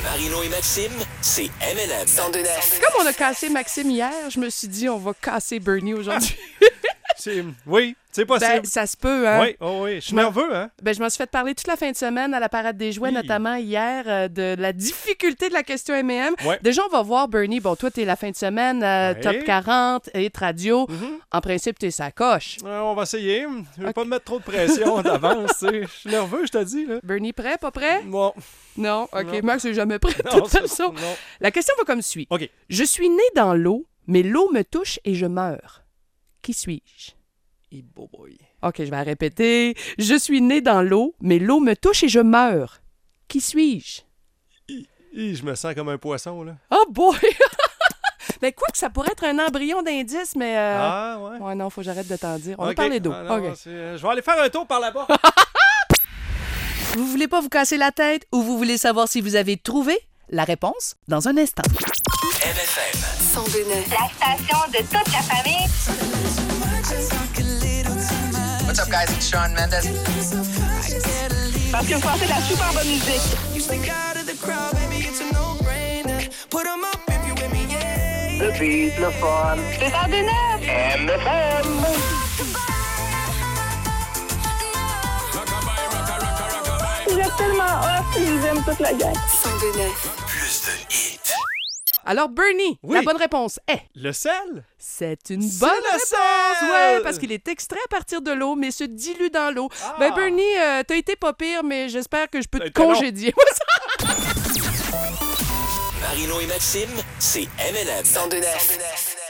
Marino et Maxime, c'est M&M. 102.9. Comme on a cassé Maxime hier, je me suis dit, on va casser Bernie aujourd'hui. Oui, c'est possible. Ben, ça se peut, hein? Oui, oh oui. Je suis nerveux, hein? Ben, je m'en suis fait parler toute la fin de semaine à la Parade des jouets, Oui. notamment hier, de la difficulté de la question M&M. Ouais. Déjà, on va voir, Bernie, bon, toi, t'es la fin de semaine, Ouais. top 40, hit radio. En principe, t'es sa coche. On va essayer. Je vais pas me mettre trop de pression d'avance. Tu sais. Je suis nerveux, je te dis. Là. Bernie, prêt, pas prêt? Bon. Non? OK, Non. Max n'est jamais prêt, de Non, toute ça, façon. non. La question va comme suit. OK. Je suis né dans l'eau, mais l'eau me touche et je meurs. Qui suis-je? Boy. OK, je vais la répéter. Je suis né dans l'eau, mais l'eau me touche et je meurs. Qui suis-je? Je me sens comme un poisson, là. Oh boy! Ben quoi que ça pourrait être un embryon d'indice, mais... Ah, ouais. Ouais, non, faut que j'arrête de t'en dire. On va OK. parler d'eau. Ah, non, OK. je vais aller faire un tour par là-bas. Vous voulez pas vous casser la tête ou vous voulez savoir si vous avez trouvé? La réponse dans un instant. MFM. 102.9. La station de toute la famille. What's up, guys? It's Shawn Mendes. Parce que vous pensez de la super bonne musique. Le beat, le fun. C'est 102.9. MFM. Vous êtes tellement hot, je vous aime toute la gang. 102.9. Plus de hits. Alors, Bernie, Oui. la bonne réponse est... Le sel? C'est une C'est bonne le réponse! sel! Ouais, parce qu'il est extrait à partir de l'eau, mais se dilue dans l'eau. Ah! Ben, Bernie, t'as été pas pire, mais j'espère que je peux Ça a te été long. congédier. Marino et Maxime, c'est M&M. 102.9.